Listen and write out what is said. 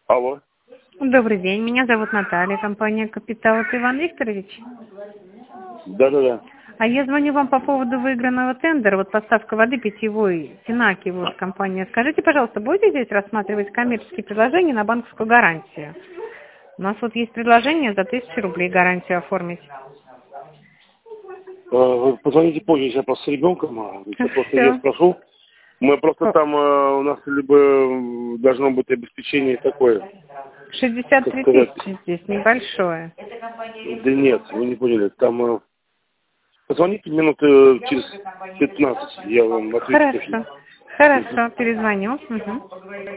Алло. Добрый день, меня зовут Наталья, компания «Капитал». Это Иван Викторович. Да-да-да. А я звоню вам по поводу выигранного тендера, вот поставка воды питьевой, Синаки, вот компания. Скажите, пожалуйста, будете здесь рассматривать коммерческие предложения на банковскую гарантию? У нас вот есть предложение за 1000 рублей гарантию оформить. Вы позвоните позже, я просто с ребенком, я просто ее Все. спрошу. Мы просто там, у нас либо должно быть обеспечение такое, 63 как сказать. тысячи здесь, небольшое. Да нет, вы не поняли, там, позвоните минут через 15, я вам отвечу. Хорошо, хорошо, перезвоню. Угу.